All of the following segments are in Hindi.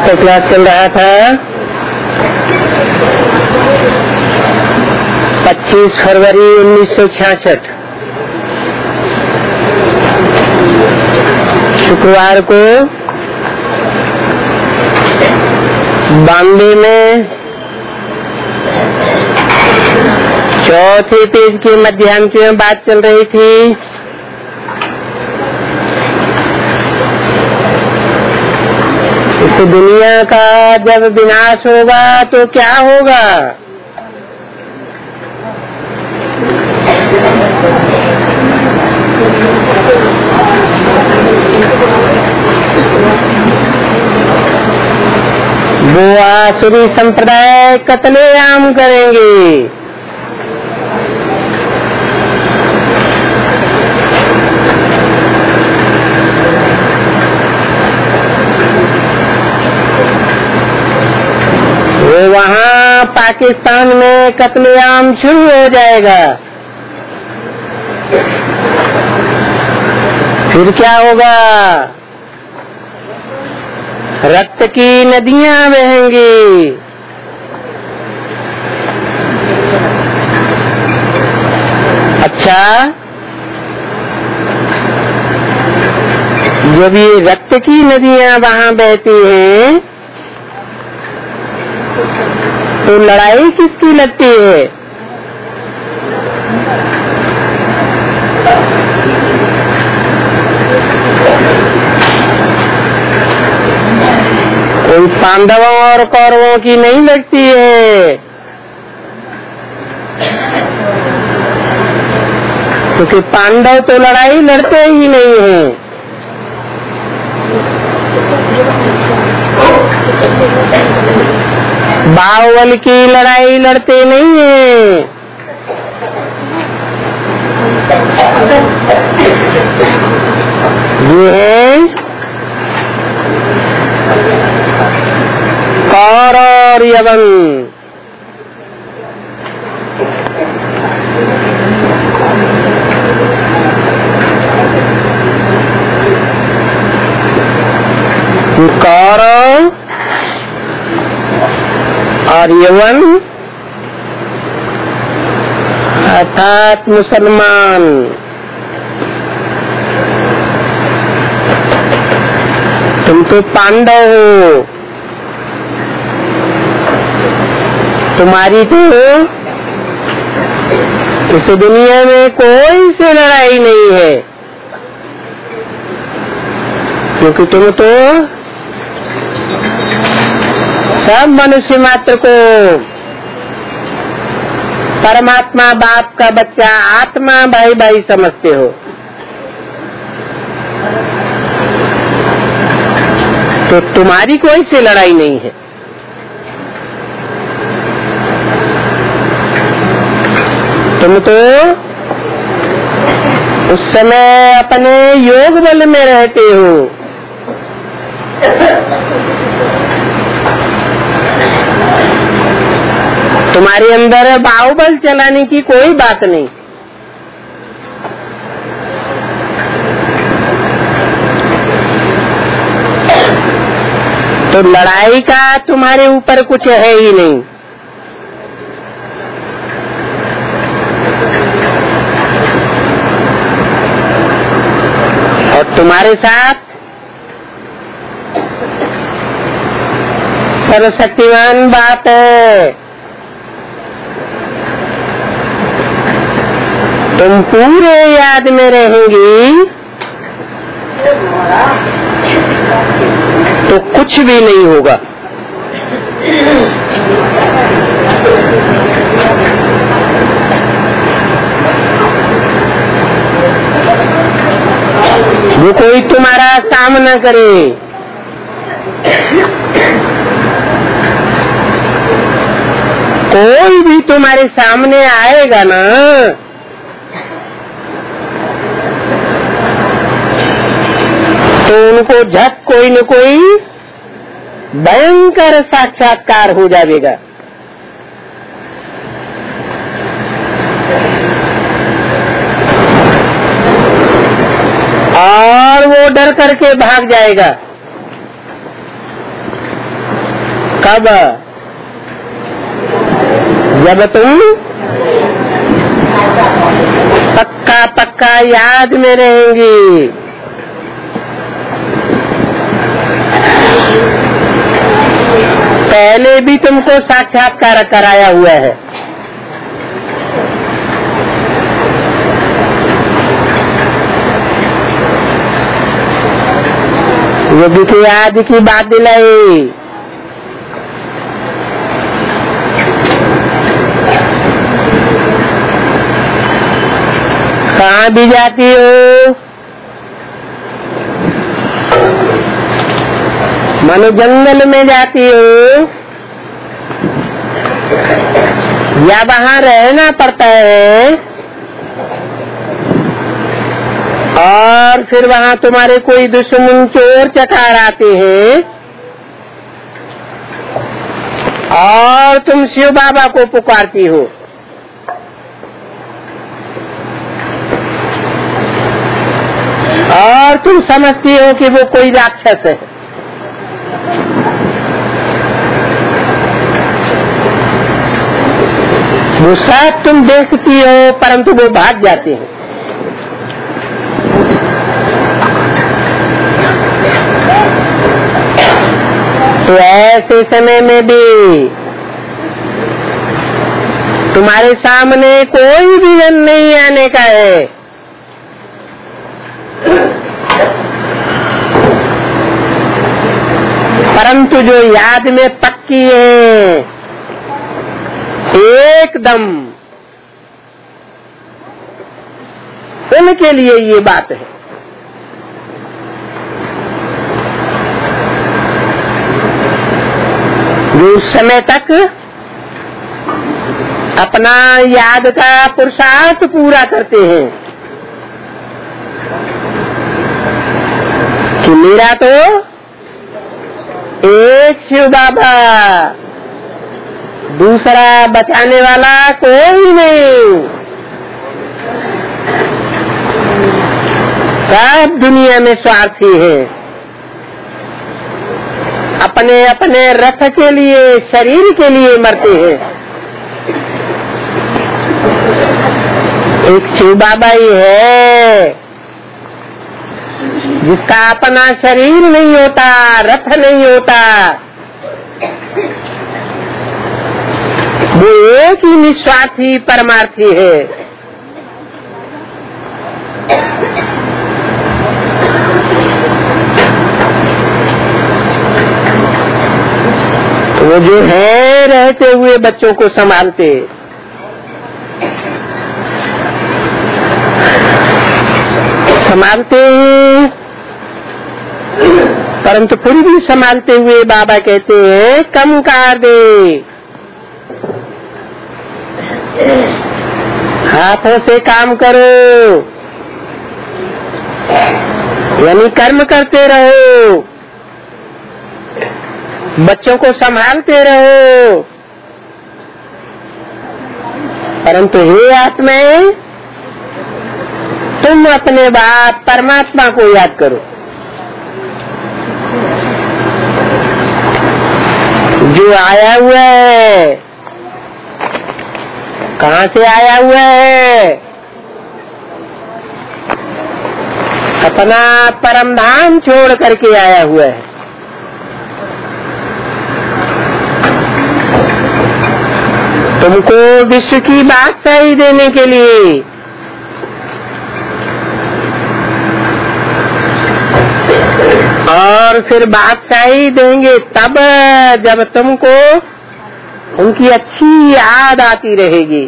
का क्लास चल रहा था 25 फरवरी 1966 शुक्रवार को बॉम्बे में चौथे पेज के मध्यांक में बात चल रही थी। इस दुनिया का जब विनाश होगा तो क्या होगा। वो आसुरी संप्रदाय कत्लेआम करेंगे। वो वहाँ पाकिस्तान में कत्लेआम शुरू हो जाएगा। फिर क्या होगा। रक्त की नदियां बहेंगी। अच्छा, जब ये रक्त की नदियां वहां बहती हैं तो लड़ाई किसकी लगती है। कोई पांडवों और कौरवों की नहीं लगती है, क्योंकि पांडव तो लड़ाई लड़ते ही नहीं हैं। बाहुबल की लड़ाई लड़ते नहीं हैं। ये है कौर और यवन। कौरव और यवन अर्थात मुसलमान। तुम तो पांडव हो, तुम्हारी तो इस दुनिया में कोई से लड़ाई नहीं है, क्योंकि तुम तो सब मनुष्य मात्र को परमात्मा बाप का बच्चा आत्मा भाई भाई समझते हो। तो तुम्हारी कोई से लड़ाई नहीं है। तुम तो उस समय अपने योग बल में रहते हो। तुम्हारे अंदर बाहुबल चलाने की कोई बात नहीं। तो लड़ाई का तुम्हारे ऊपर कुछ है ही नहीं। और तुम्हारे साथ सर्वशक्तिमान बात है। तुम पूरे याद में रहेंगी तो कुछ भी नहीं होगा। वो कोई तुम्हारा सामना करे, कोई भी तुम्हारे सामने आएगा ना, तो उनको झट कोई न कोई भयंकर साक्षात्कार हो जाएगा। और वो डर करके भाग जाएगा। कब? जब तुम पक्का पक्का याद में रहेंगी। पहले भी तुमको साक्षात्कार कराया हुआ है। योगी की याद की बात दिलाई। कहाँ भी जाती हो, मानो जंगल में जाती हो या वहाँ रहना पड़ता है, और फिर वहाँ तुम्हारे कोई दुश्मन चोर चकार आते हैं और तुम शिव बाबा को पुकारती हो, और तुम समझती हो कि वो कोई राक्षस है। वो सब तुम देखती हो, परंतु वो भाग जाते हैं। तो ऐसे समय में भी तुम्हारे सामने कोई विघ्न नहीं आने का है। परंतु जो याद में पक्की है, एकदम उनके लिए ये बात है। जो उस समय तक अपना याद का पुरुषार्थ पूरा करते हैं कि मेरा तो एक शिव बाबा, दूसरा बचाने वाला कोई नहीं, सब दुनिया में स्वार्थी है। अपने अपने रथ के लिए, शरीर के लिए मरते हैं। एक शिव बाबा ही है जिसका अपना शरीर नहीं होता, रथ नहीं होता, वो एक ही निस्वार्थी परमार्थी है। वो जो है रहते हुए बच्चों को संभालते, हैं, परंतु फिर भी संभालते हुए बाबा कहते हैं कम कर दे, हाथों से काम करो, यानी कर्म करते रहो, बच्चों को संभालते रहो। परंतु हे आत्माएं, तुम अपने बाप परमात्मा को याद करो, जो आया हुआ है। कहाँ से आया हुआ है? अपना परम धाम छोड़ करके आया हुआ है। तुमको विश्व की बादशाही देने के लिए, और फिर बादशाही देंगे तब जब तुमको उनकी अच्छी याद आती रहेगी।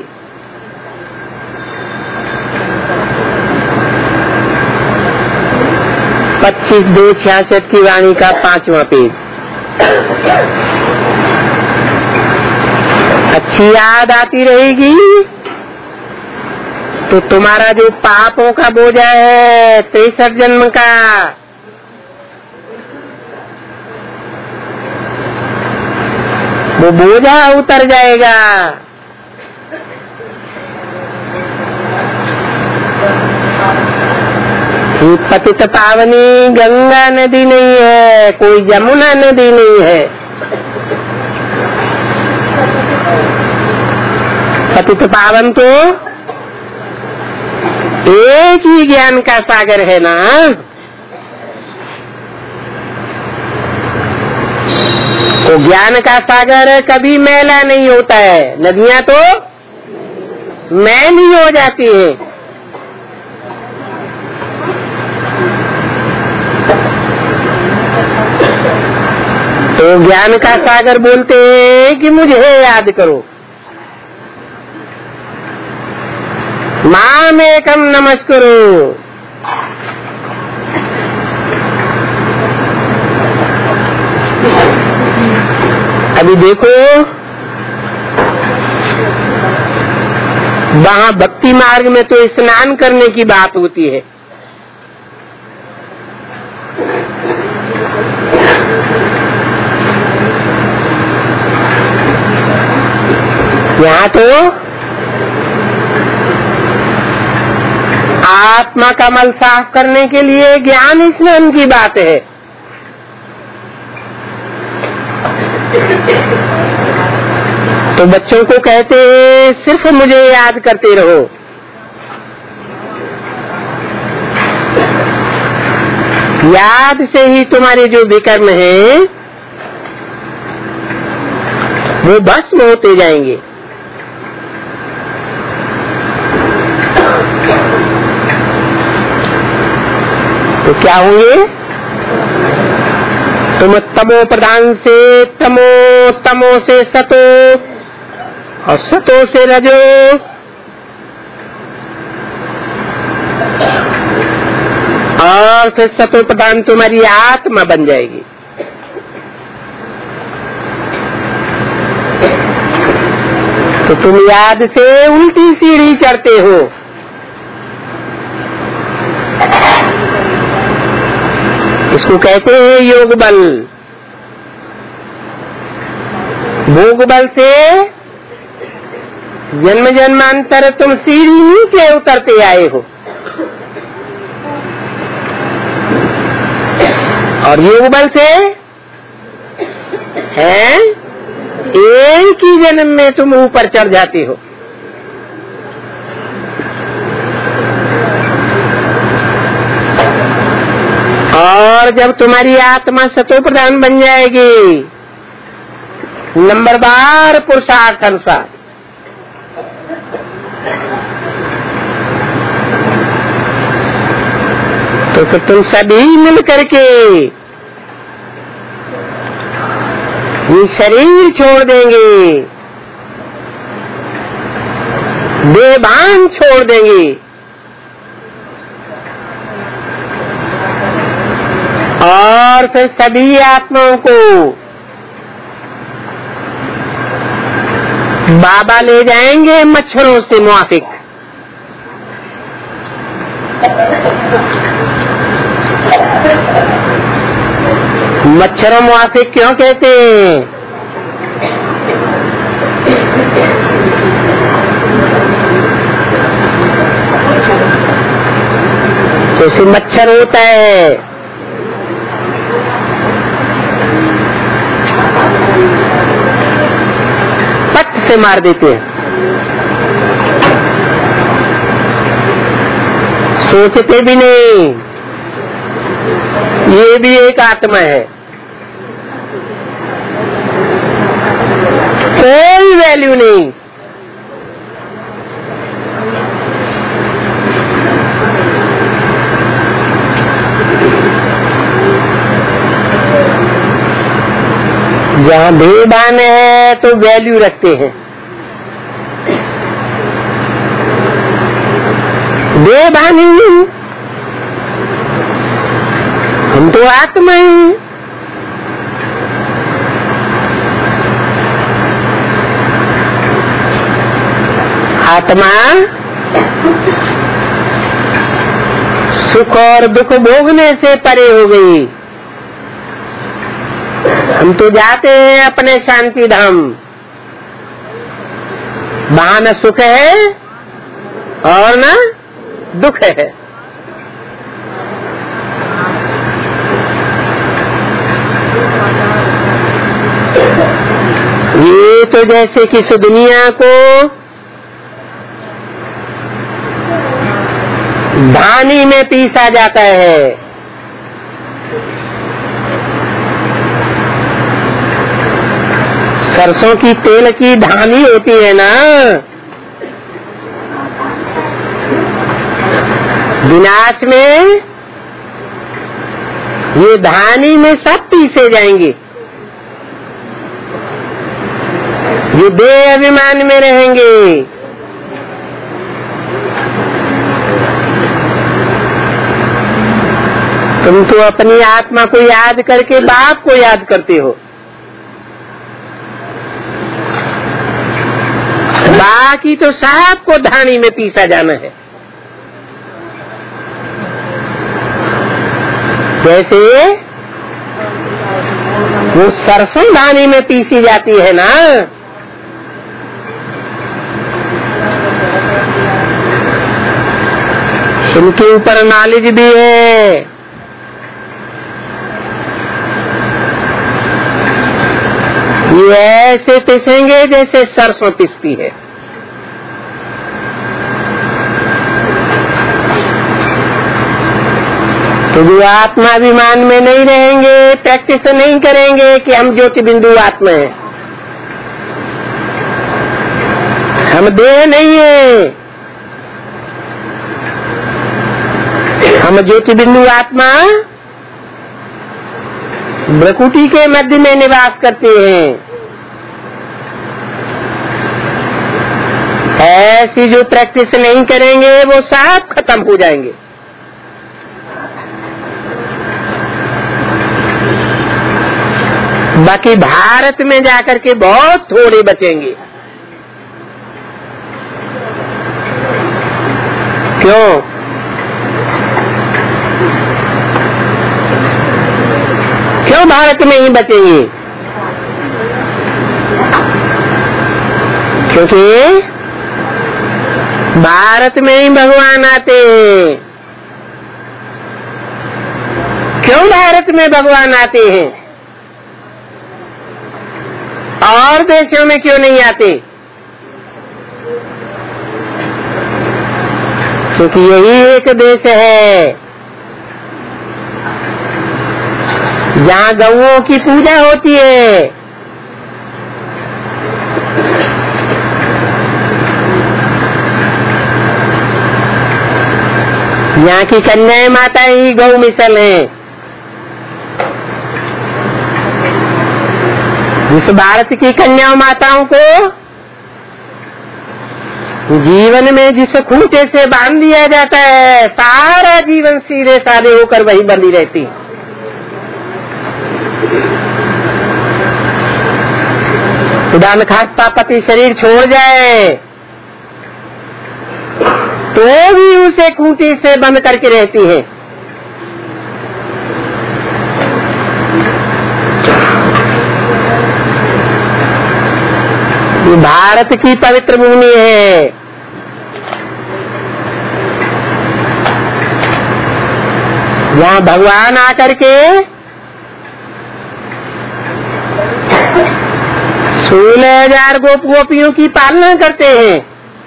पच्चीस 2/66 की वाणी का 5वां पेज। अच्छी याद आती रहेगी तो तुम्हारा जो पापों का बोझा है 63 जन्म का, वो बोझा उतर जाएगा। पतित पावनी गंगा नदी नहीं है, कोई यमुना नदी नहीं है, पतित पावन तो एक ही ज्ञान का सागर है ना। तो ज्ञान का सागर कभी मैला नहीं होता है। नदियां तो मैली हो जाती हैं। तो ज्ञान का सागर बोलते हैं कि मुझे याद करो। माम एकम नमस्करो। अभी देखो वहाँ भक्ति मार्ग में तो स्नान करने की बात होती है। यहाँ तो आत्मा का मल साफ करने के लिए ज्ञान स्नान की बात है। तो बच्चों को कहते हैं सिर्फ मुझे याद करते रहो। याद से ही तुम्हारे जो विकर्म हैं वो भस्म होते जाएंगे। तो क्या होंगे? तुम तमो प्रधान से तमो, तमो से सतो और सतो से रजो, और फिर सतो प्रधान तुम्हारी आत्मा बन जाएगी। तो तुम याद से उल्टी सीढ़ी चढ़ते हो। इसको कहते हैं योग बल। भोग बल से जन्म जन्मांतर तुम सीढ़ी नीचे उतरते आए हो, और योग बल से है एक ही जन्म में तुम ऊपर चढ़ जाते हो। और जब तुम्हारी आत्मा सतो प्रधान बन जाएगी, नंबरवार पुरुषार्थ अनुसार, तो फिर तुम सभी मिल करके ये शरीर छोड़ देंगे, देहभान छोड़ देंगे, और फिर सभी आत्माओं को बाबा ले जाएंगे मच्छरों से मुआफिक। मच्छरों मुआफिक क्यों कहते हैं? जैसे मच्छर होता है, पट से मार देते हैं, सोचते भी नहीं। ये भी एक आत्मा है, कोई वैल्यू नहीं। जहाँ बेईमान है तो वैल्यू रखते हैं, बेईमानी हम तो आत्मा हैं। आत्मा सुख और दुख भोगने से परे हो गई। हम तो जाते हैं अपने शांति धाम, वहां न सुख है और न दुख है। ये तो जैसे कि इस दुनिया को धानी में पीसा जाता है। सरसों की तेल की धानी होती है ना, विनाश में ये धानी में सब पीसे जाएंगे, ये देह अभिमान में रहेंगे। तुम तो अपनी आत्मा को याद करके बाप को याद करते हो, बाकी तो सबको धानी में पीसा जाना है। जैसे वो सरसों धानी में पीसी जाती है ना, इनके ऊपर नॉलेज भी है। ये ऐसे पिसेंगे जैसे सरसों पिसती है। तो जो आत्माभिमान में नहीं रहेंगे, प्रैक्टिस नहीं करेंगे कि हम ज्योति बिंदु आत्मा है, हम देह नहीं है, हम ज्योति बिंदु आत्मा भ्रकुटी के मध्य में निवास करते हैं। ऐसी जो प्रैक्टिस नहीं करेंगे वो सब खत्म हो जाएंगे। बाकी भारत में जाकर के बहुत थोड़े बचेंगे। क्यों? क्यों भारत में ही बचेंगे? क्योंकि भारत में ही भगवान आते हैं। क्यों भारत में भगवान आते हैं? और देशों में क्यों नहीं आते? क्योंकि यही एक देश है जहाँ गौओं की पूजा होती है, यहाँ की कन्याएं माता ही गौ मिसल हैं। जिस भारत की कन्या माताओं को जीवन में जिस खूंटे से बांध दिया जाता है, सारा जीवन सीधे साधे होकर वही बंधी रहती। खुदा न खास्ता पति शरीर छोड़ जाए तो भी उसे खूंटी से बंद करके रहती है। ये भारत की पवित्र भूमि है। यहाँ भगवान आकर के 16,000 गोप गोपियों की पालना करते हैं।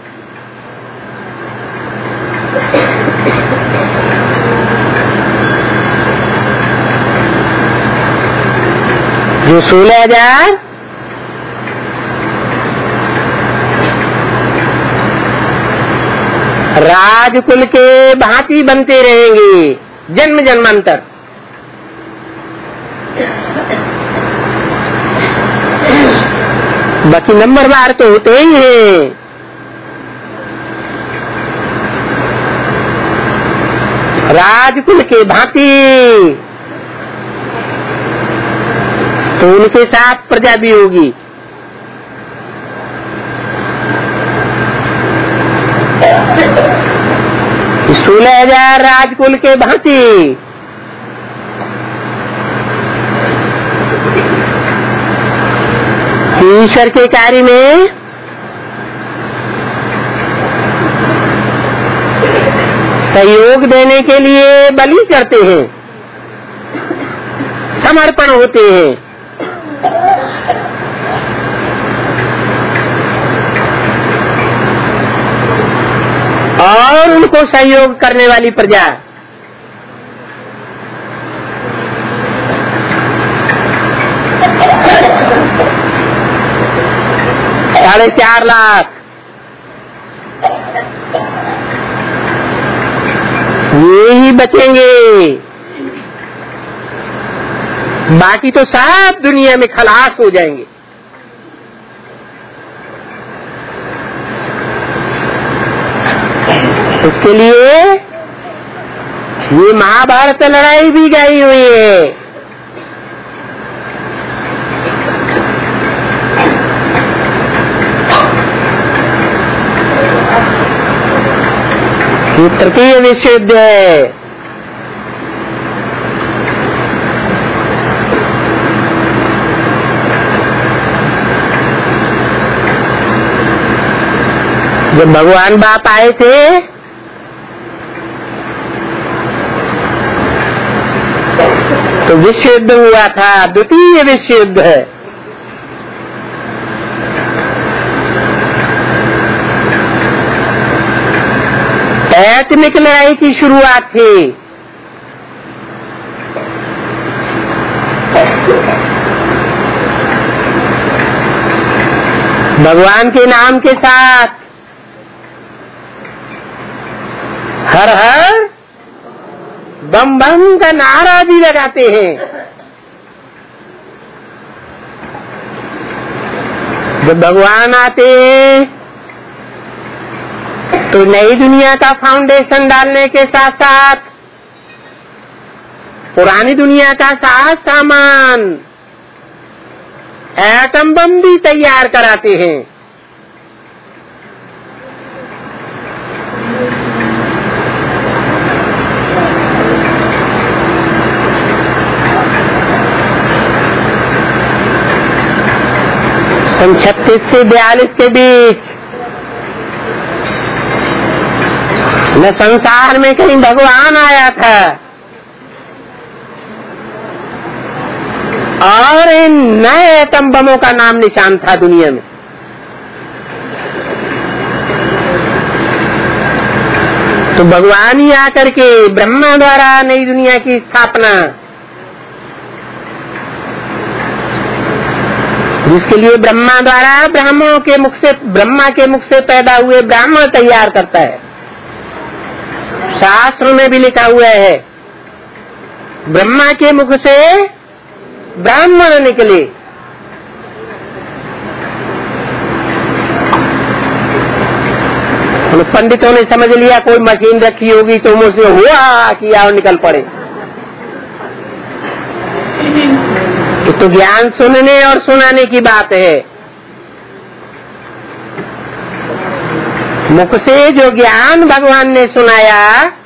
जो 16,000 राजकुल के भांति बनते रहेंगे जन्म जन्मांतर। बाकी नंबरवार तो होते ही हैं। राजकुल के भांति तो उनके साथ प्रजा भी होगी। इस 16,000 राजकुल के भांति ईश्वर के कार्य में सहयोग देने के लिए बलि चढ़ते हैं, समर्पण होते हैं। और उनको सहयोग करने वाली प्रजा 4.5 लाख, ये ही बचेंगे, बाकी तो सब दुनिया में खलास हो जाएंगे। उसके लिए ये महाभारत लड़ाई भी गई हुई है। ये तृतीय विश्व युद्ध है। जब भगवान बाप आए थे तो विश्व युद्ध हुआ था, द्वितीय विश्व युद्ध है। एटॉमिक लड़ाई की शुरुआत थी। भगवान के नाम के साथ हर हर बम बम का नारा भी लगाते हैं। जब भगवान आते हैं तो नई दुनिया का फाउंडेशन डालने के साथ साथ पुरानी दुनिया का साथ सामान एटम बम भी तैयार कराते हैं। सन 36 से 42 के बीच न संसार में कहीं भगवान आया था और इन नए एटम बमों का नाम निशान था दुनिया में। तो भगवान ही आकर के ब्रह्मा द्वारा नई दुनिया की स्थापना, जिसके लिए ब्रह्मा द्वारा ब्रह्मा के मुख से पैदा हुए ब्राह्मण तैयार करता है। शास्त्र में भी लिखा हुआ है ब्रह्मा के मुख से ब्राह्मण निकले। पंडितों ने समझ लिया कोई मशीन रखी होगी तो मुझसे हुआ किया और निकल पड़े। तो ज्ञान सुनने और सुनाने की बात है। मुख से जो ज्ञान भगवान ने सुनाया,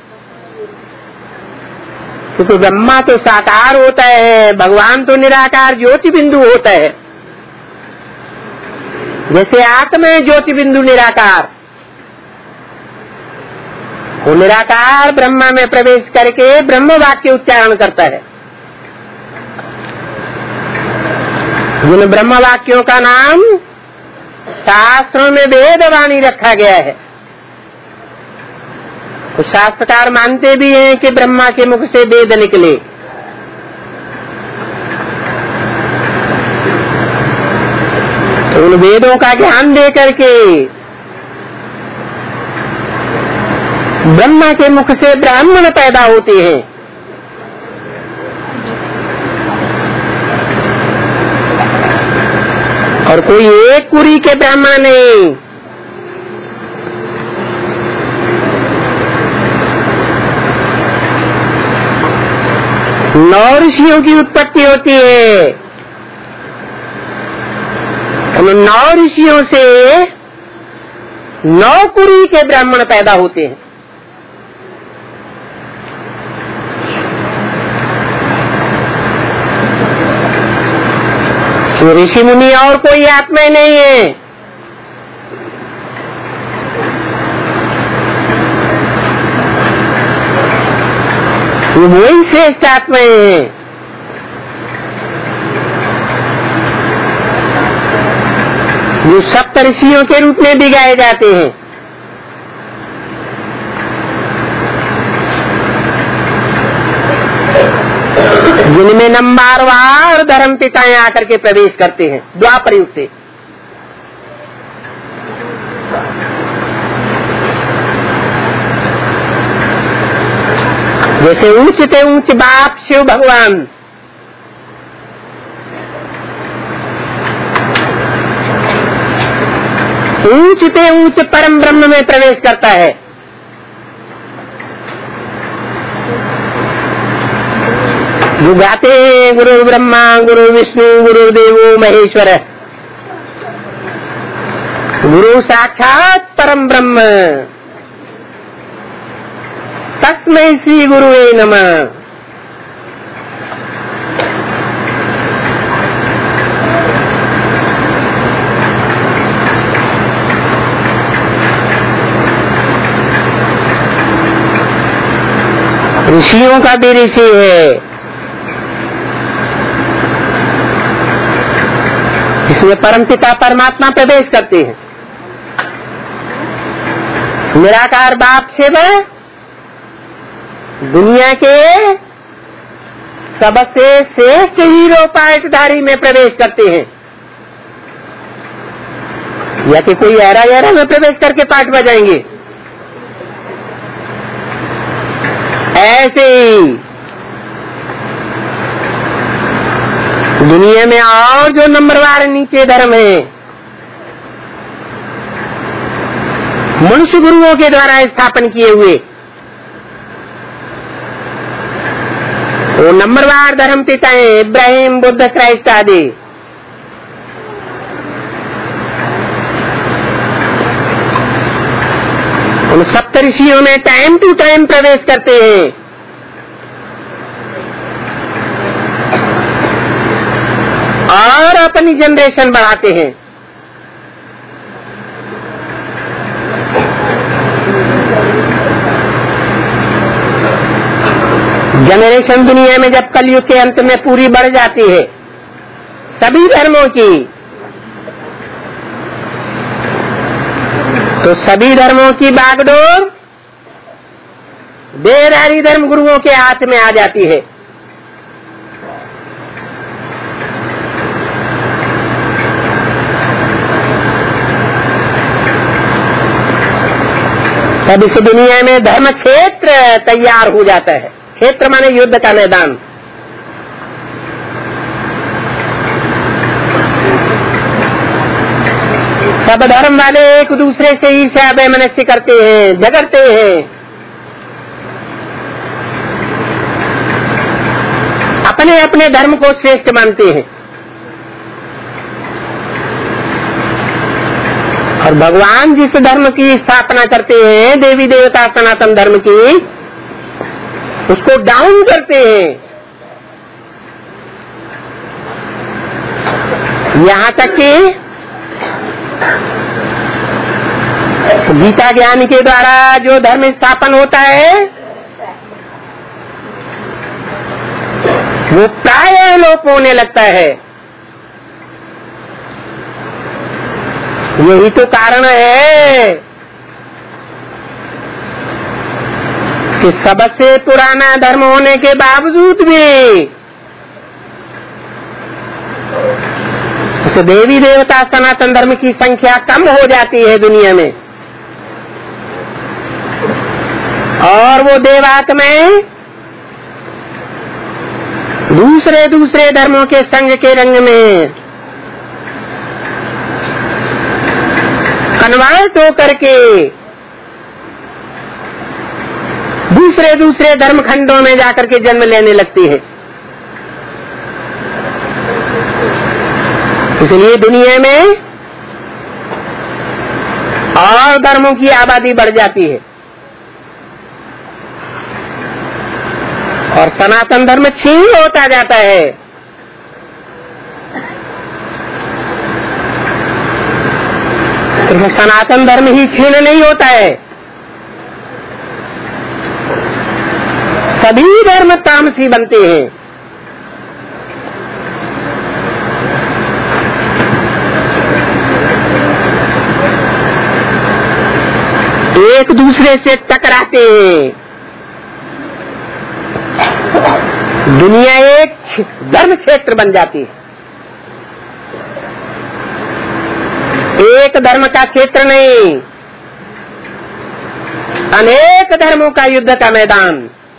क्योंकि ब्रह्मा तो साकार होता है, भगवान तो निराकार ज्योति बिंदु होता है। जैसे आत्मा है ज्योति बिंदु निराकार, वो निराकार ब्रह्मा में प्रवेश करके ब्रह्म वाक्य उच्चारण करता है। जिन ब्रह्म वाक्यों का नाम शास्त्रों में वेदवाणी रखा गया है। तो शास्त्रकार मानते भी हैं कि ब्रह्मा के मुख से वेद निकले। तो उन वेदों का ज्ञान दे करके ब्रह्मा के मुख से ब्राह्मण पैदा होते हैं। और कोई एक कुरी के ब्राह्मण नहीं, नौ ऋषियों की उत्पत्ति होती है। उन 9 ऋषियों से 9 कुरी के ब्राह्मण पैदा होते हैं। ऋषि मुनि और कोई आत्मा नहीं है। ये वही श्रेष्ठ आत्माएं हैं। जो सप्त ऋषियों के रूप में भी गाए जाते हैं। जिनमें नंबरवार धर्म पिताएं आकर के प्रवेश करते हैं द्वापर युग से। जैसे ऊंचते ऊंच बाप शिव भगवान, ऊंचते ऊंच परम ब्रह्म में प्रवेश करता है। जो गाते हैं गुरु ब्रह्मा गुरु विष्णु गुरु देवो महेश्वर, गुरु साक्षात परम ब्रह्म, तस्मै श्री गुरुवे नमः। ऋषियों का भी ऋषि है, जिसमें परमपिता परमात्मा प्रवेश करते हैं। निराकार बाप शिव दुनिया के सबसे श्रेष्ठ हीरो पाठधारी में प्रवेश करते हैं, या कि कोई ऐरा गहरा में प्रवेश करके पाठ बजाएंगे। ऐसे ही दुनिया में और जो नंबरवार नीचे धर्म है, मनुष्य गुरुओं के द्वारा स्थापन किए हुए, वो नंबरवार धर्म पिताएं इब्राहिम बुद्ध क्राइस्ट आदि, उन सप्तऋषियों में टाइम टू टाइम प्रवेश करते हैं। और अपनी जनरेशन बढ़ाते हैं। जनरेशन दुनिया में जब कलयुग के अंत में पूरी बढ़ जाती है सभी धर्मों की, तो सभी धर्मों की बागडोर देहधारी धर्म गुरुओं के हाथ में आ जाती है। तब इस दुनिया में धर्म क्षेत्र तैयार हो जाता है। क्षेत्र माने युद्ध का मैदान। सब धर्म वाले एक दूसरे से ईर्ष्या वैमनस्य करते हैं, झगड़ते हैं, अपने अपने धर्म को श्रेष्ठ मानते हैं। और भगवान जिस धर्म की स्थापना करते हैं, देवी देवता सनातन धर्म की, उसको डाउन करते हैं। यहाँ तक कि गीता ज्ञान के द्वारा जो धर्म स्थापन होता है वो प्राय लोप होने लगता है। यही तो कारण है कि सबसे पुराना धर्म होने के बावजूद भी उस देवी देवता सनातन धर्म की संख्या कम हो जाती है दुनिया में, और वो देवात्माएं दूसरे दूसरे धर्मों के संग के रंग में कन्वर्ट होकर के दूसरे दूसरे धर्म खंडों में जाकर के जन्म लेने लगती है। इसलिए दुनिया में और धर्मों की आबादी बढ़ जाती है और सनातन धर्म क्षीण होता जाता है। सिर्फ सनातन धर्म ही क्षीण नहीं होता है, सभी धर्म तामसी बनते हैं। एक दूसरे से टकराते हैं। दुनिया एक धर्म क्षेत्र बन जाती है। एक धर्म का क्षेत्र नहीं, अनेक धर्मों का युद्ध का मैदान।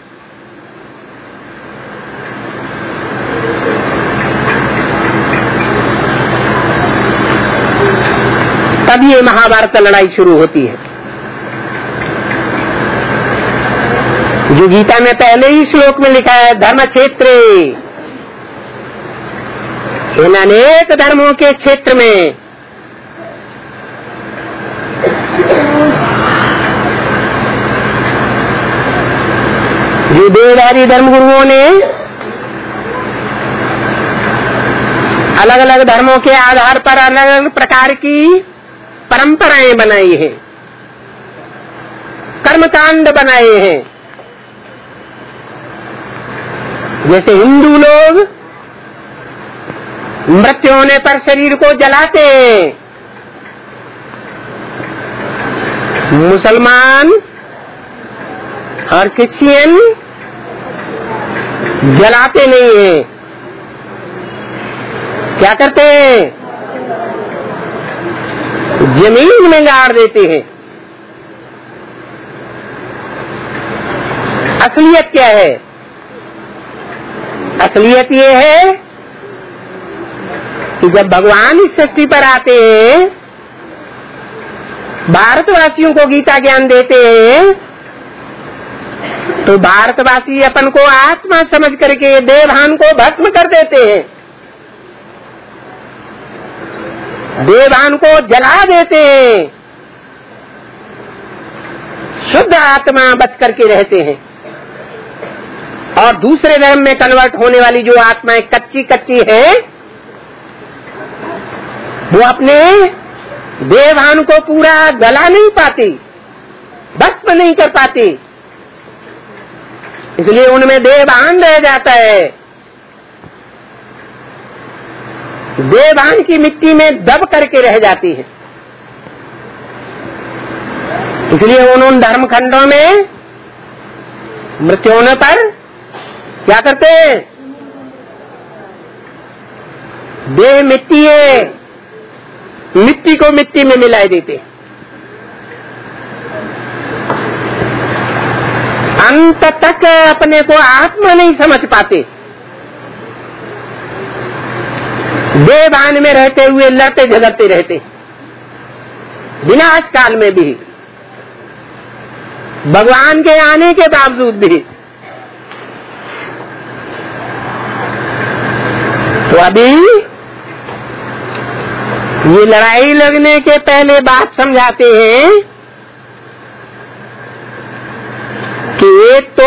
तब ये महाभारत लड़ाई शुरू होती है। जो गीता में पहले ही श्लोक में लिखा है, धर्म क्षेत्र, इन अनेक धर्मों के क्षेत्र में जो देवधारी धर्मगुरुओं ने अलग अलग धर्मों के आधार पर अलग अलग प्रकार की परंपराएं बनाई हैं, कर्मकांड बनाए हैं। जैसे हिंदू लोग मृत्यु होने पर शरीर को जलाते हैं, मुसलमान और क्रिश्चियन जलाते नहीं हैं। क्या करते हैं? जमीन में गाड़ देते हैं। असलियत क्या है? असलियत ये है कि जब भगवान इस सृष्टि पर आते हैं, भारतवासियों को गीता ज्ञान देते हैं, तो भारतवासी अपन को आत्मा समझ करके देवभान को भस्म कर देते हैं, देवभान को जला देते हैं, शुद्ध आत्मा बच करके रहते हैं। और दूसरे धर्म में कन्वर्ट होने वाली जो आत्माएं कच्ची कच्ची है, वो अपने देवभान को पूरा गला नहीं पाती, भस्म नहीं कर पाती, इसलिए उनमें देवभान रह जाता है। देवभान की मिट्टी में दब करके रह जाती है। इसलिए उन धर्मखंडों में मृत्यु होने पर क्या करते हैं? देह मिट्टी है, मिट्टी को मिट्टी में मिला देते, अंत तक अपने को आत्मा नहीं समझ पाते। देवभान में रहते हुए लड़ते झगड़ते रहते, विनाश काल में भी, भगवान के आने के बावजूद भी। तो अभी ये लड़ाई लगने के पहले बात समझाते हैं कि एक तो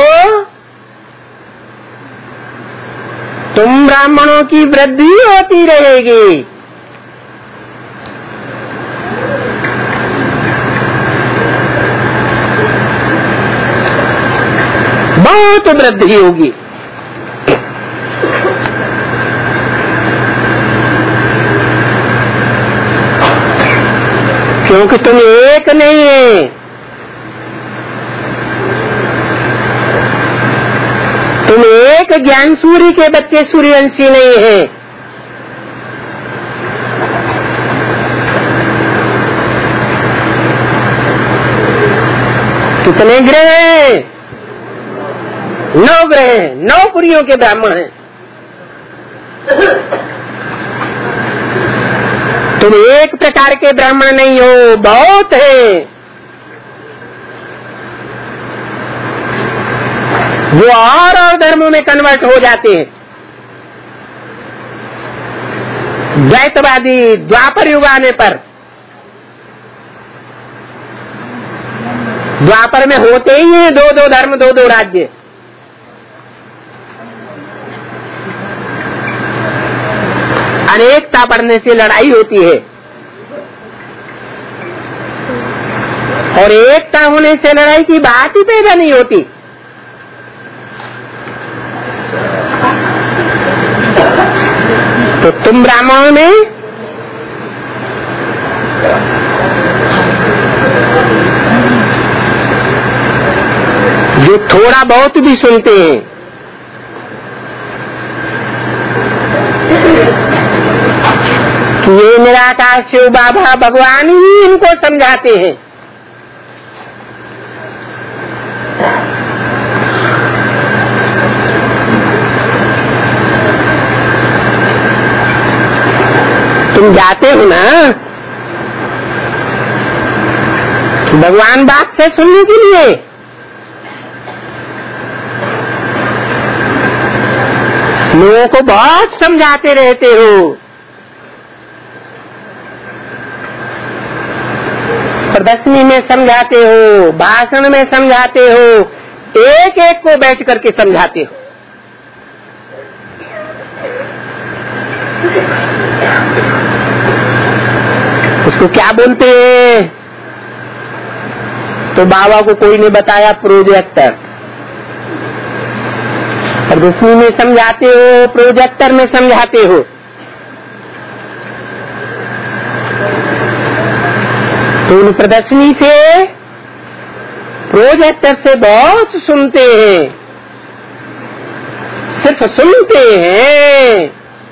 तुम ब्राह्मणों की वृद्धि होती रहेगी, बहुत वृद्धि होगी। क्योंकि तुम एक नहीं है, तुम एक ज्ञान सूर्य के बच्चे सूर्यवंशी नहीं है। कितने ग्रह हैं? 9 ग्रह हैं, 9 पुरियों के ब्राह्मण हैं। तुम एक प्रकार के ब्राह्मण नहीं हो, बहुत है। वो और धर्मों में कन्वर्ट हो जाते हैं। द्वैतवादी द्वापर युग आने पर, द्वापर में होते ही हैं 2-2 धर्म, 2-2 राज्य। अनेकता बढ़ने से लड़ाई होती है, और एकता होने से लड़ाई की बात ही पैदा नहीं होती। तो तुम ब्राह्मणों में जो थोड़ा बहुत भी सुनते हैं, ये निराकार शिव बाबा भगवान ही इनको समझाते हैं। तुम जाते हो ना भगवान बात से सुनने के लिए, लोगों को बहुत समझाते रहते हो, प्रदर्शनी में समझाते हो, भाषण में समझाते हो, एक एक को बैठ करके समझाते हो। उसको क्या बोलते हैं? तो बाबा को कोई ने बताया प्रोजेक्टर। प्रदर्शनी में समझाते हो, प्रोजेक्टर में समझाते हो। तो उन प्रदर्शनी से, प्रोजेक्टर से बहुत सुनते हैं, सिर्फ सुनते हैं,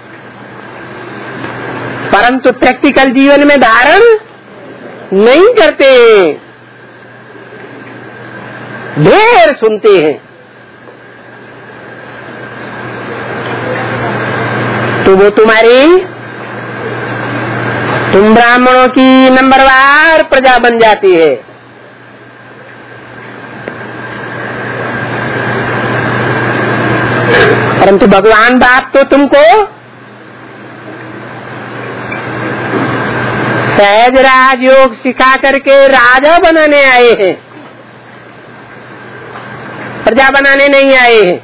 परंतु प्रैक्टिकल जीवन में धारण नहीं करते, ढेर सुनते हैं। तो वो तुम ब्राह्मणों की नंबरवार प्रजा बन जाती है। परंतु भगवान बाप तो तुमको सहज राजयोग सिखा करके राजा बनाने आए हैं, प्रजा बनाने नहीं आए हैं।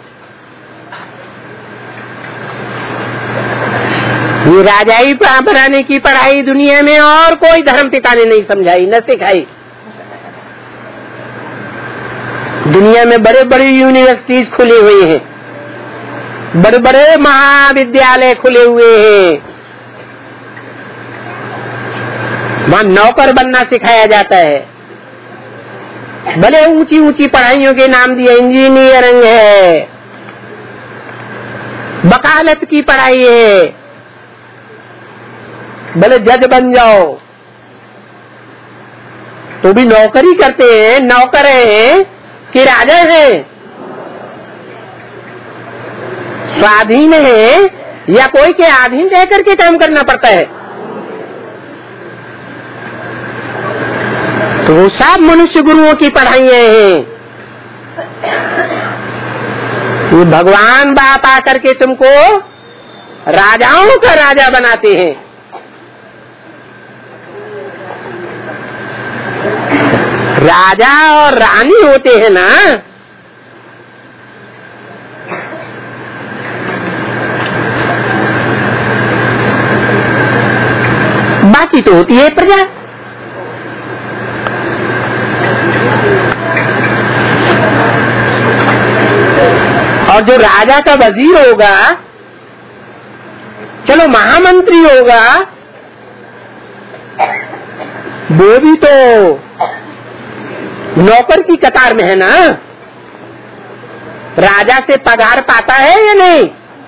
ये राजाई बनाने की पढ़ाई दुनिया में और कोई धर्म पिता ने नहीं समझाई, न सिखाई। दुनिया में बड़े बड़े यूनिवर्सिटीज खुले हुए हैं, बड़े बड़े महाविद्यालय खुले हुए हैं, वहाँ नौकर बनना सिखाया जाता है। भले ऊंची ऊंची पढ़ाइयों के नाम दिए, इंजीनियरिंग है, वकालत की पढ़ाई है, भले जज बन जाओ, तो भी नौकरी करते हैं। नौकर हैं कि राजा हैं? स्वाधीन है या कोई के अधीन रह करके काम करना पड़ता है? तो वो सब मनुष्य गुरुओं की पढ़ाइयाँ हैं। ये भगवान बाप आकर के तुमको राजाओं का राजा बनाते हैं। राजा और रानी होते हैं ना, बाकी तो होती है प्रजा। और जो राजा का वजीर होगा, चलो महामंत्री होगा, वो भी तो नौकर की कतार में है ना। राजा से पगार पाता है या नहीं?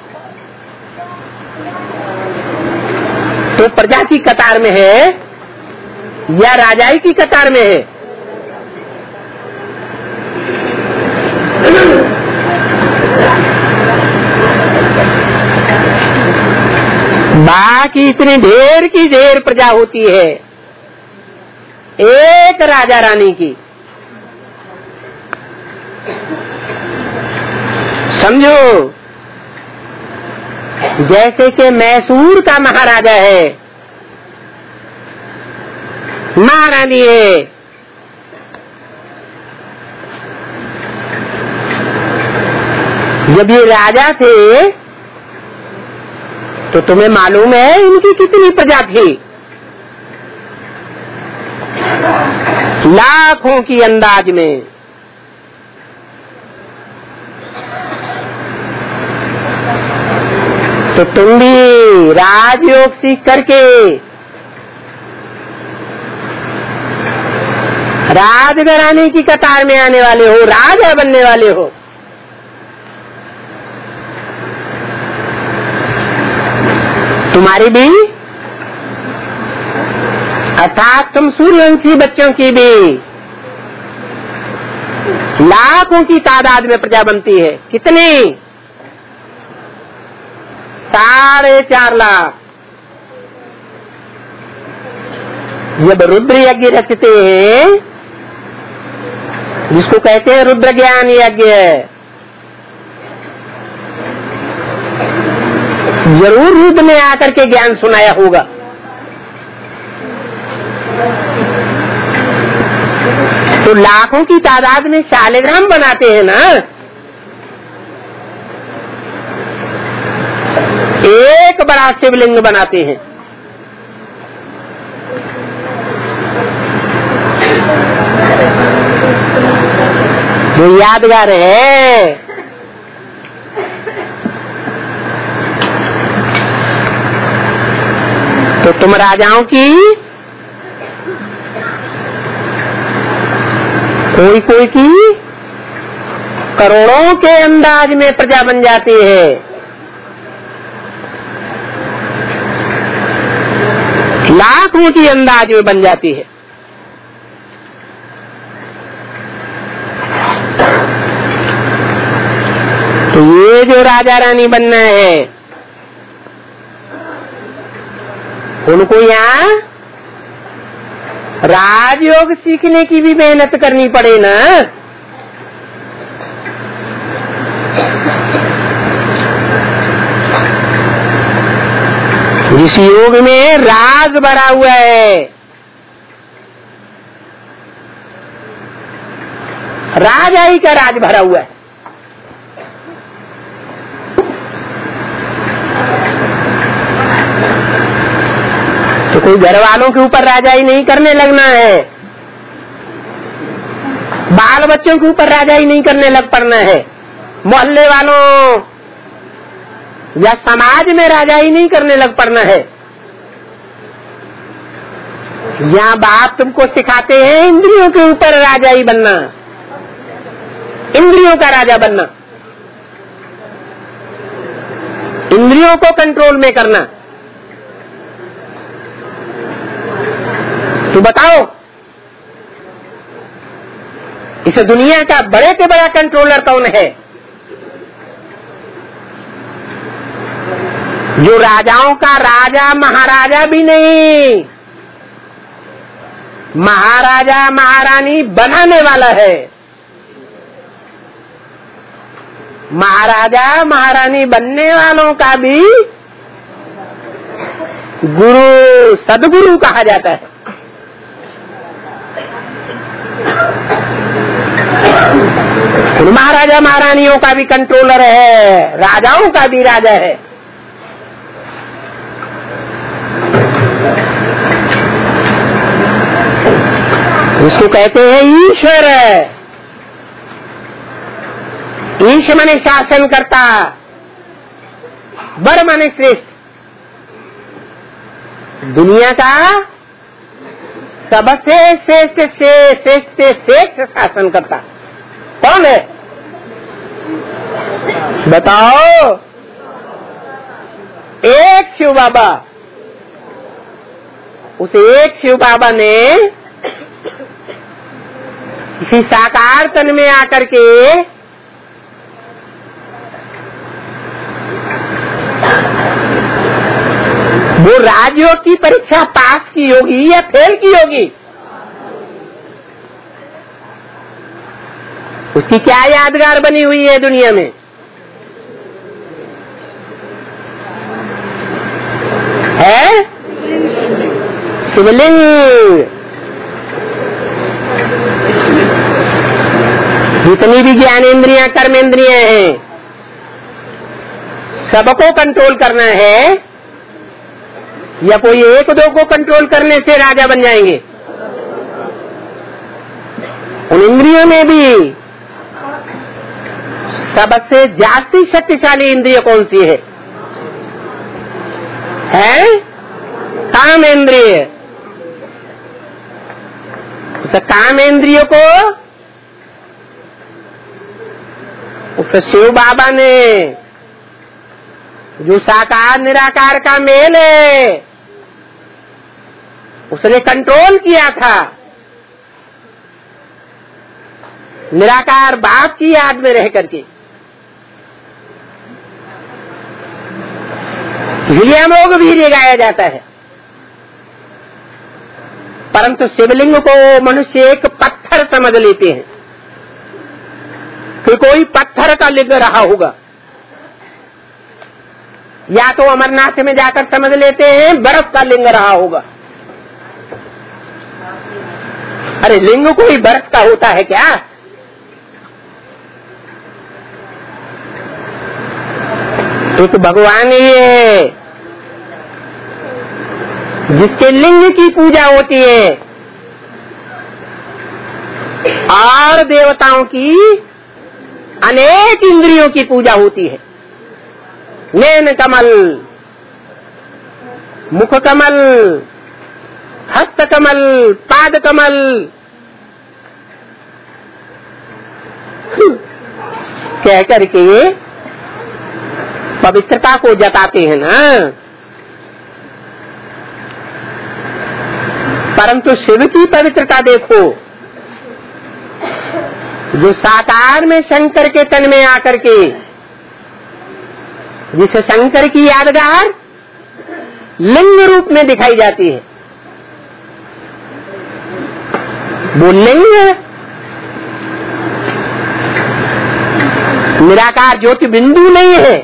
तो प्रजा की कतार में है या राजाई की कतार में है? बाकी इतनी ढेर की ढेर प्रजा होती है एक राजा रानी की। समझो, जैसे कि मैसूर का महाराजा है, महारानी है, जब ये राजा थे तो तुम्हें मालूम है इनकी कितनी प्रजा थी? लाखों की अंदाज में। तो तुम भी राजयोग सीख करके राजघराने की कतार में आने वाले हो, राजा बनने वाले हो। तुम्हारी भी अर्थात तुम सूर्यवंशी बच्चों की भी लाखों की तादाद में प्रजा बनती है। कितनी? 4.5 लाख। जब रुद्र यज्ञ रचते हैं, जिसको कहते हैं रुद्र ज्ञान यज्ञ, जरूर रुद्र ने आकर के ज्ञान सुनाया होगा। तो लाखों की तादाद में शालिग्राम बनाते हैं ना, एक बड़ा शिवलिंग बनाते हैं। जो यादगार है, तो तुम राजाओं की कोई कोई की करोड़ों के अंदाज में प्रजा बन जाती है। लाखों की अंदाज में बन जाती है। तो ये जो राजा रानी बनना है, उनको यहाँ राजयोग सीखने की भी मेहनत करनी पड़े ना। इस योग में राज भरा हुआ है, राजाई का राज भरा हुआ है। तो कोई घर वालों के ऊपर राजाई नहीं करने लगना है, बाल बच्चों के ऊपर राजाई नहीं करने लग पड़ना है, मोहल्ले वालों या समाज में राजाई नहीं करने लग पड़ना है। यहाँ बाप तुमको सिखाते हैं इंद्रियों के ऊपर राजाई बनना, इंद्रियों का राजा बनना, इंद्रियों को कंट्रोल में करना। तो बताओ, इस दुनिया का बड़े से बड़ा कंट्रोलर कौन है? जो राजाओं का राजा महाराजा भी नहीं, महाराजा महारानी बनाने वाला है। महाराजा महारानी बनने वालों का भी गुरु सदगुरु कहा जाता है। महाराजा महारानियों का भी कंट्रोलर है, राजाओं का भी राजा है। इसको कहते हैं ईश्वर। ईश माने शासन करता, बर माने श्रेष्ठ। दुनिया का सबसे श्रेष्ठ से श्रेष्ठ शासन करता कौन है? बताओ। एक शिव बाबा। उस एक शिव बाबा ने किसी साकार तन में आकर के वो राजयोग की परीक्षा पास की होगी या फेल की होगी? उसकी क्या यादगार बनी हुई है दुनिया में? है शिवलिंग। जितनी भी ज्ञानेंद्रियां कर्मेंद्रियां हैं, सबको कंट्रोल करना है या कोई एक दो को कंट्रोल करने से राजा बन जाएंगे? उन इंद्रियों में भी सबसे जास्ती शक्तिशाली इंद्रिय कौन सी है? काम इंद्रिय। उस काम इंद्रियों को उस शिव बाबा ने, जो साकार निराकार का मेल है, उसने कंट्रोल किया था, निराकार बाप की याद में रह करके। इसलिए अमोघ वीर्य गाया जाता है। परंतु शिवलिंग को मनुष्य एक पत्थर समझ लेते हैं कि कोई पत्थर का लिंग रहा होगा, या तो अमरनाथ में जाकर समझ लेते हैं बर्फ का लिंग रहा होगा। अरे लिंग कोई बर्फ का होता है क्या? एक भगवान ही है जिसके लिंग की पूजा होती है, और देवताओं की अनेक इंद्रियों की पूजा होती है। नैन कमल, मुख कमल, हस्त कमल, पाद कमल, कह करके पवित्रता को जताते हैं ना। परंतु शिव की पवित्रता देखो, जो साकार में शंकर के तन में आकर के, जिसे शंकर की यादगार लिंग रूप में दिखाई जाती है, वो लिंग निराकार ज्योति बिंदु नहीं है।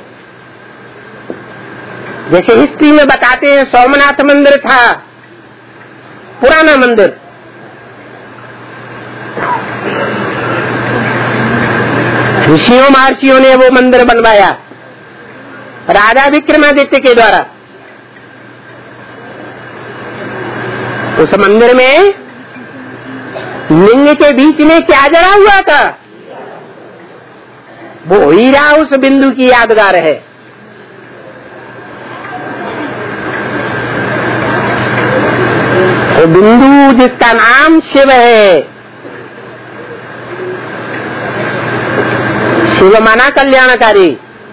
जैसे हिस्ट्री में बताते हैं, सोमनाथ मंदिर था, पुराना मंदिर, ऋषियों महर्षियों ने वो मंदिर बनवाया राजा विक्रमादित्य के द्वारा। उस मंदिर में लिंग के बीच में क्या जड़ा हुआ था? वो हीरा उस बिंदु की यादगार है। वो बिंदु जिसका नाम शिव है। शिव माना कल्याणकारी।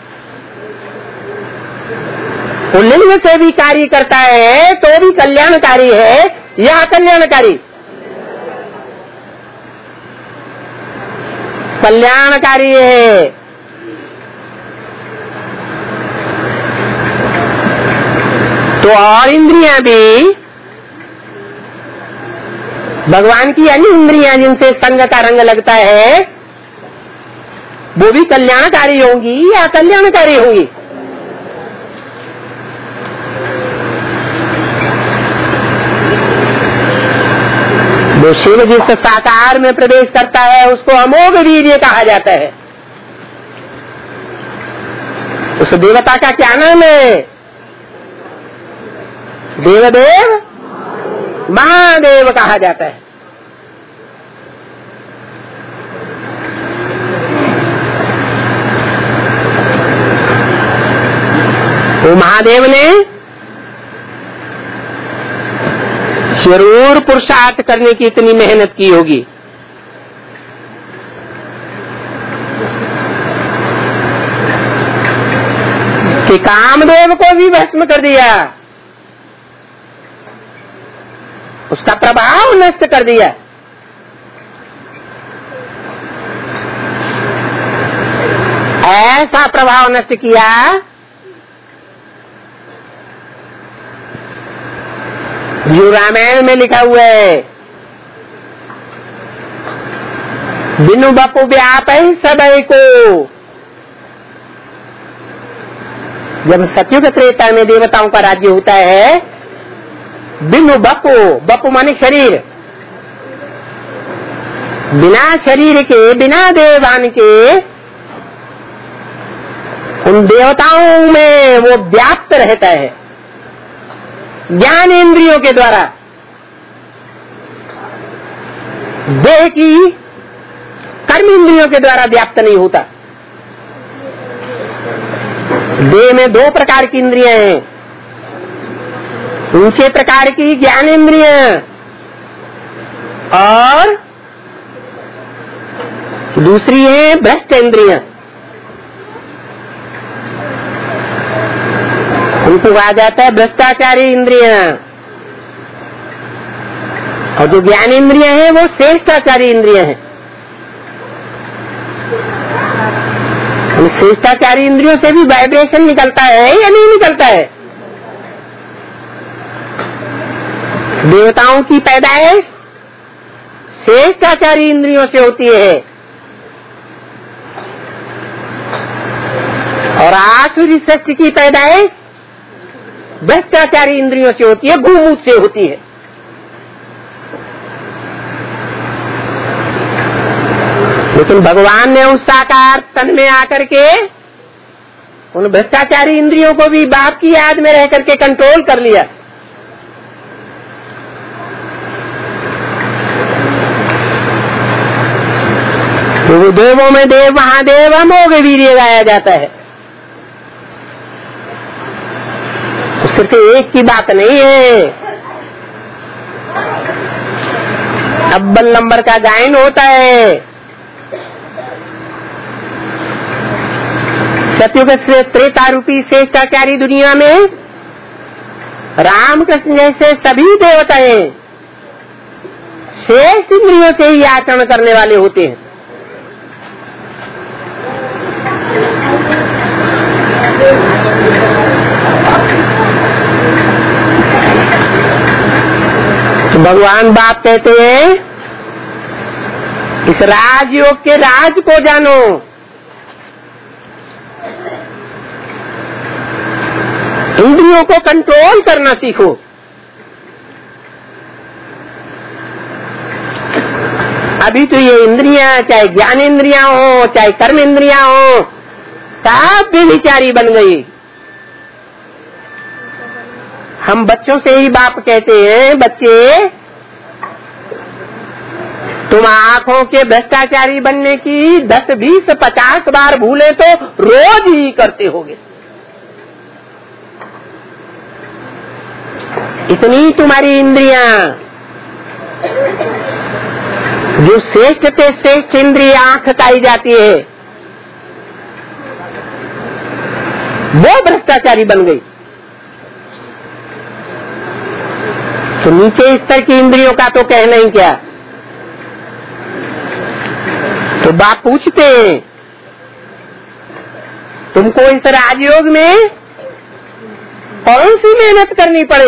वो लिंग से भी कार्य करता है तो भी कल्याणकारी है या अकल्याणकारी? कल्याणकारी है। तो और इंद्रियां भी, भगवान की अन्य इंद्रियां जिनसे संग का रंग लगता है, वो भी कल्याणकारी होंगी या अकल्याणकारी होंगी? वो शिव जिस साकार में प्रवेश करता है उसको अमोघ वीर्य कहा जाता है। उस देवता का क्या नाम है? देवदेव महादेव कहा जाता है। वो महादेव ने जरूर पुरुषार्थ करने की इतनी मेहनत की होगी कि कामदेव को भी भस्म कर दिया, उसका प्रभाव नष्ट कर दिया। ऐसा प्रभाव नष्ट किया जो रामायण में लिखा हुआ है, बिनु बपु व्यापै सबई को। जब सतयुग त्रेता में देवताओं का राज्य होता है, बिनु बपु, बपु माने शरीर, बिना शरीर के, बिना देवान के उन देवताओं में वो व्याप्त रहता है ज्ञान इंद्रियों के द्वारा। देह की कर्म इंद्रियों के द्वारा व्याप्त नहीं होता। देह में दो प्रकार की इंद्रियां हैं, ऊंचे प्रकार की ज्ञान इंद्रियां और दूसरी है भ्रष्ट इंद्रियां। उनको कहा जाता है भ्रष्टाचारी इंद्रियां। और जो ज्ञान इंद्रियां हैं वो श्रेष्ठाचारी इंद्रियां हैं। श्रेष्ठाचारी इंद्रियों से भी वाइब्रेशन निकलता है या नहीं निकलता है? देवताओं की पैदाइश श्रेष्ठाचारी इंद्रियों से होती है और आसुरी सृष्टि की पैदाइश भ्रष्टाचारी इंद्रियों से होती है, भूमूत से होती है। लेकिन भगवान ने उस साकार तन में आकर के उन भ्रष्टाचारी इंद्रियों को भी बाप की याद में रह करके कंट्रोल कर लिया। तो वो देवों में देव महादेव अमोघ वीर्य गाया जाता है। तो सिर्फ एक की बात नहीं है, अव्वल नंबर का गायन होता है। सतयुग से त्रेता रूपी श्रेष्ठाचारी दुनिया में रामकृष्ण जैसे सभी देवताएं शेष इंद्रियों से ही आचरण करने वाले होते हैं। तो भगवान बाप कहते हैं इस राजयोग के राज को जानो, इंद्रियों को कंट्रोल करना सीखो। अभी तो ये इंद्रियां, चाहे ज्ञान इंद्रियां हो चाहे कर्म इंद्रियां हो, सब बेविचारी बन गई। हम बच्चों से ही बाप कहते हैं, बच्चे तुम आंखों के भ्रष्टाचारी बनने की 10, 20, 50 बार भूले तो रोज ही करते होगे। इतनी तुम्हारी इंद्रियां, जो श्रेष्ठ से श्रेष्ठ इंद्रिय आंख पाई जाती है, वो भ्रष्टाचारी बन गई। तो नीचे स्तर की इंद्रियों का तो कहना ही क्या। तो बाप पूछते हैं तुमको इस राजयोग में कौन सी मेहनत करनी पड़े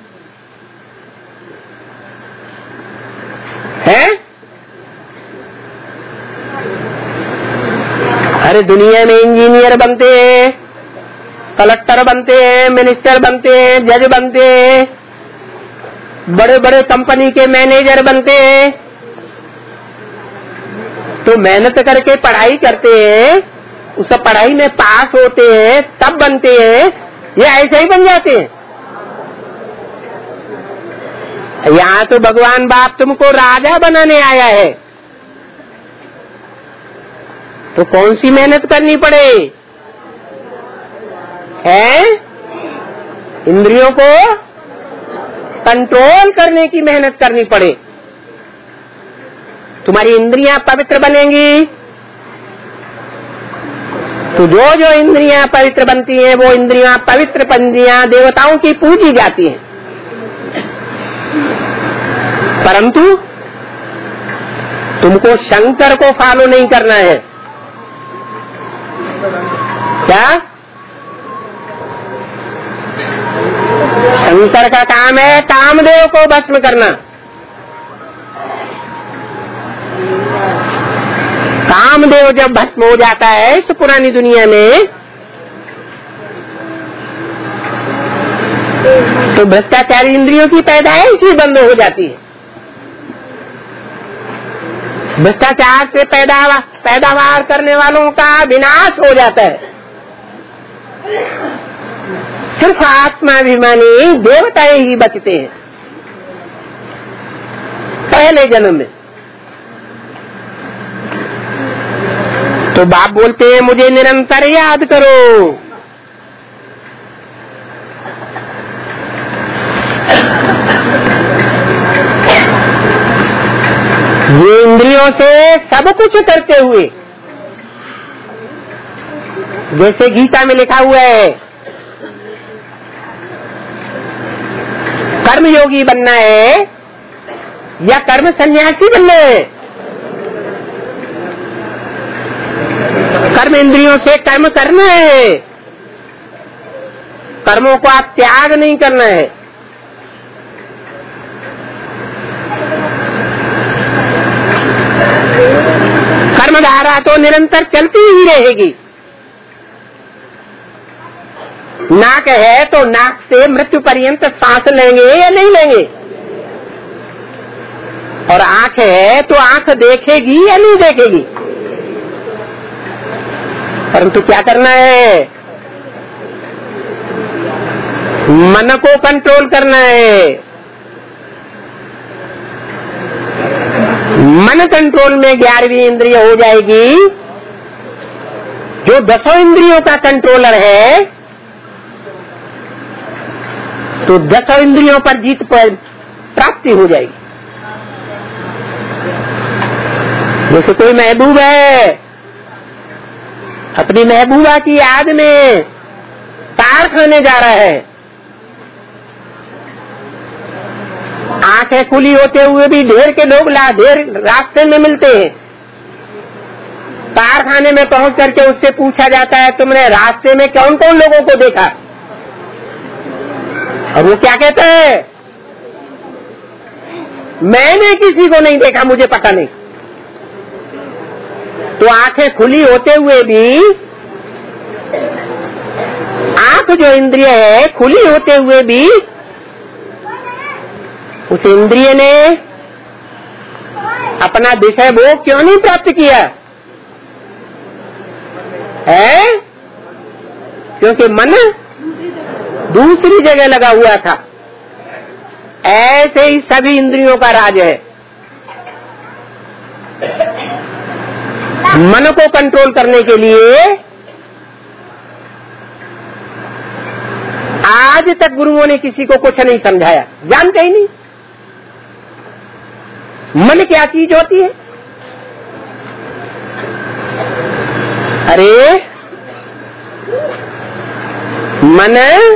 है? अरे दुनिया में इंजीनियर बनते हैं, कलेक्टर बनते हैं, मिनिस्टर बनते हैं, जज बनते हैं, बड़े बड़े कंपनी के मैनेजर बनते हैं। तो मेहनत करके पढ़ाई करते हैं, उस पढ़ाई में पास होते हैं, तब बनते हैं, ये ऐसे ही बन जाते हैं। यहाँ तो भगवान बाप तुमको राजा बनाने आया है, तो कौन सी मेहनत करनी पड़े है? इंद्रियों को कंट्रोल करने की मेहनत करनी पड़े। तुम्हारी इंद्रियां पवित्र बनेंगी तो जो जो इंद्रियां पवित्र बनती हैं वो इंद्रियां पवित्र पंजियां देवताओं की पूजी जाती हैं। परंतु तुमको शंकर को फॉलो नहीं करना है। क्या? शंकर का काम है कामदेव को भस्म करना। कामदेव जब भस्म हो जाता है इस पुरानी दुनिया में, तो भ्रष्टाचारी इंद्रियों की पैदाइश ही बंद हो जाती है। भ्रष्टाचार से पैदावार करने वालों का विनाश हो जाता है। सिर्फ आत्माभिमानी देवताएं ही बचते हैं पहले जन्म में। तो बाप बोलते हैं मुझे निरंतर याद करो। ये इंद्रियों से सब कुछ करते हुए, जैसे गीता में लिखा हुआ है कर्मयोगी बनना है या कर्म सन्यासी बनना है? कर्म इंद्रियों से कर्म करना है, कर्मों को आप त्याग नहीं करना है। कर्मधारा तो निरंतर चलती ही रहेगी। नाक है तो नाक से मृत्यु पर्यंत सांस लेंगे या नहीं लेंगे, और आंख है तो आंख देखेगी या नहीं देखेगी। परंतु क्या करना है? मन को कंट्रोल करना है। मन कंट्रोल में 11वीं इंद्रिय हो जाएगी। जो 10 इंद्रियों का कंट्रोलर है, तो 10 इंद्रियों पर जीत प्राप्ति हो जाएगी। जैसे कोई महबूब है, अपनी महबूबा की याद में तार खाने जा रहा है, आंखें खुली होते हुए भी ढेर के लोग ढेर रास्ते में मिलते हैं। तार खाने में पहुंच करके उससे पूछा जाता है, तुमने रास्ते में कौन कौन लोगों को देखा? और वो क्या कहता है? मैंने किसी को नहीं देखा, मुझे पता नहीं। तो आंखें खुली होते हुए भी, आंख जो इंद्रिय है खुली होते हुए भी, उस इंद्रिय ने अपना विषय भोग क्यों नहीं प्राप्त किया है? क्योंकि मन दूसरी जगह लगा हुआ था। ऐसे ही सभी इंद्रियों का राज है। मन को कंट्रोल करने के लिए आज तक गुरुओं ने किसी को कुछ नहीं समझाया, जानते ही नहीं मन क्या चीज होती है। अरे मन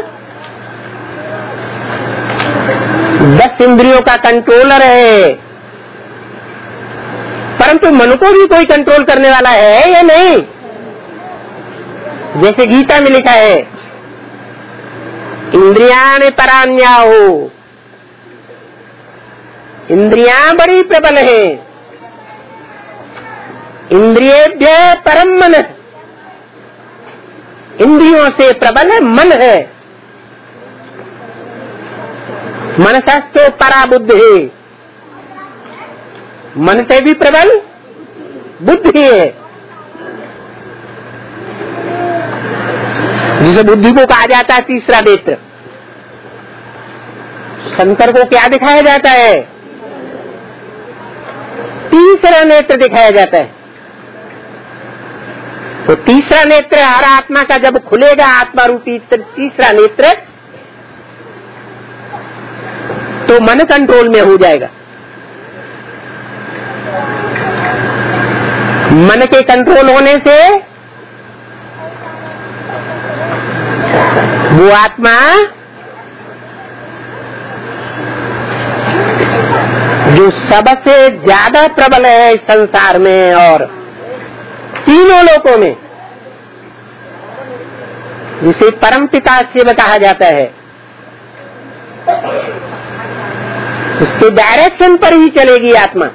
10 इंद्रियों का कंट्रोलर है, परंतु मन को भी कोई कंट्रोल करने वाला है या नहीं? जैसे गीता में लिखा है, इंद्रियाणि परान्याहो, इंद्रियां बड़ी प्रबल है, इंद्रियेभ्य परम मन, इंद्रियों से प्रबल मन है। मनसस्तु परा बुद्धि, मन से भी प्रबल बुद्धि है। जिसे बुद्धि को कहा जाता है तीसरा नेत्र। शंकर को क्या दिखाया जाता है? तीसरा नेत्र दिखाया जाता है। तो तीसरा नेत्र हर आत्मा का जब खुलेगा, आत्मा रूपी तीसरा नेत्र, तो मन कंट्रोल में हो जाएगा। मन के कंट्रोल होने से वो आत्मा जो सबसे ज्यादा प्रबल है इस संसार में और तीनों लोकों में, जिसे परम पिता शिव कहा जाता है, उसके डायरेक्शन पर ही चलेगी आत्मा,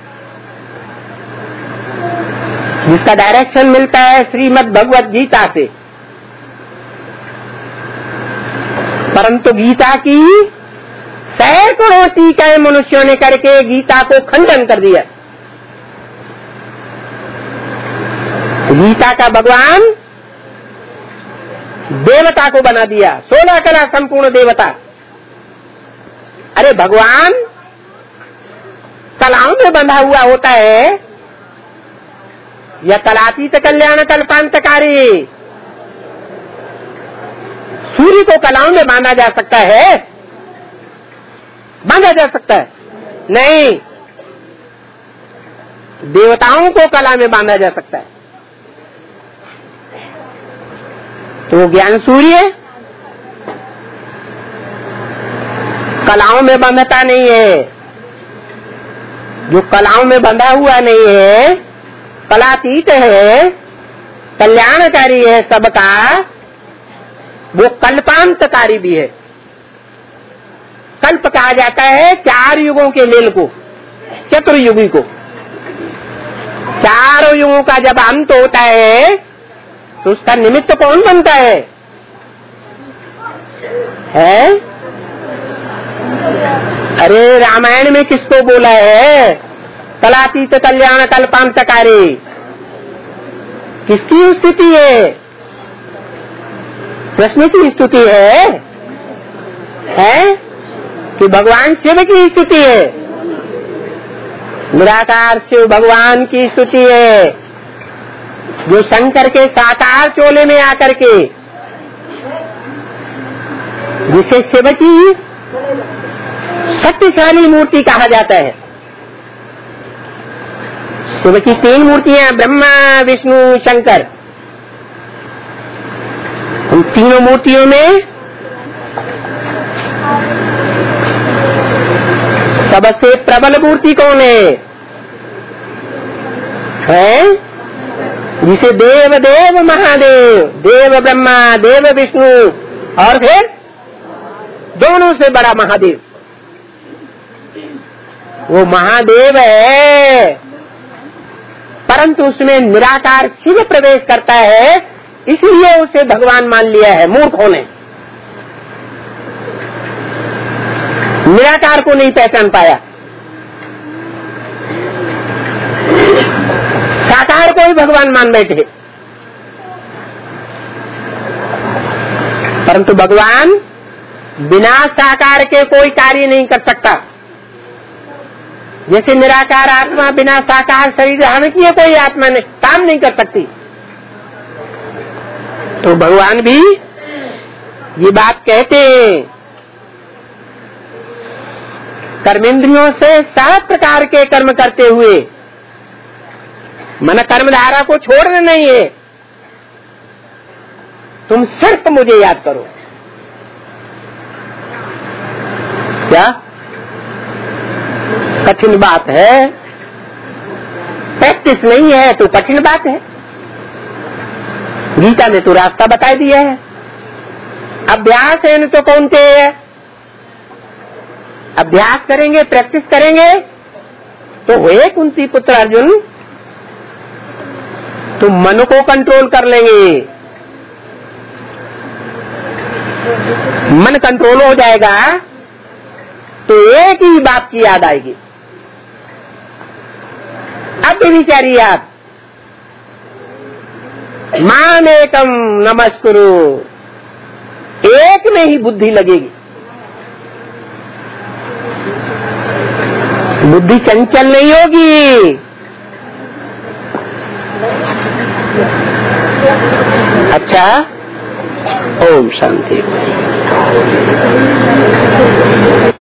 जिसका डायरेक्शन मिलता है श्रीमद् भगवत गीता से। परंतु गीता की सैकड़ों टीकाएं मनुष्यों ने करके गीता को खंडन कर दिया। गीता का भगवान देवता को बना दिया, 16 कला संपूर्ण देवता। अरे भगवान कलाओं में बंधा हुआ होता है या कलातीत कल्याण कल्पांतकारी? सूर्य को कलाओं में बांधा जा सकता है? बांधा जा सकता है? नहीं, देवताओं को कला में बांधा जा सकता है। तो ज्ञान सूर्य कलाओं में बंधता नहीं है, जो कलाओं में बंधा हुआ नहीं है, कलातीत है, कल्याणकारी है सबका, वो कल्पांतकारी भी है। कल्प कहा जाता है 4 युगों के मेल को, चतुर्युगी को। 4 युगों का जब अंत होता है तो उसका निमित्त कौन बनता है? अरे रामायण में किसको बोला है? कलातीत कल्याण कल्पांतकारी। किसकी स्तुति है? कृष्ण की स्तुति है कि भगवान शिव की स्तुति है? निराकार शिव भगवान की स्तुति है, जो शंकर के साकार चोले में आकर के, जिसे शिव की शक्तिशाली मूर्ति कहा जाता है। शिव की 3 मूर्तियां, ब्रह्मा विष्णु शंकर। उन तीनों मूर्तियों में सबसे प्रबल मूर्ति कौन है? जिसे देव देव महादेव, देव ब्रह्मा देव विष्णु, और फिर दोनों से बड़ा महादेव, वो महादेव है। परंतु उसमें निराकार शिव प्रवेश करता है, इसलिए उसे भगवान मान लिया है मूर्खों ने। निराकार को नहीं पहचान पाया, साकार को ही भगवान मान बैठे। परंतु भगवान बिना साकार के कोई कार्य नहीं कर सकता। जैसे निराकार आत्मा बिना साकार शरीर धारण किए कोई आत्मा ने काम नहीं कर सकती, तो भगवान भी ये बात कहते हैं। कर्मेंद्रियों से 7 प्रकार के कर्म करते हुए, मन कर्मधारा को छोड़ना नहीं है, तुम सिर्फ मुझे याद करो। क्या कठिन बात है? प्रैक्टिस नहीं है तो कठिन बात है। गीता ने तो रास्ता बता दिया है। अभ्यास है तो कौन से है? अभ्यास करेंगे, प्रैक्टिस करेंगे तो हुए कुंती पुत्र अर्जुन, तुम मन को कंट्रोल कर लेंगे। मन कंट्रोल हो जाएगा तो एक ही बात की याद आएगी। अब विचारिए आप, माम एकम नमस्कुरु, एक में ही बुद्धि लगेगी। बुद्धि चंचल नहीं होगी। अच्छा, ओम शांति।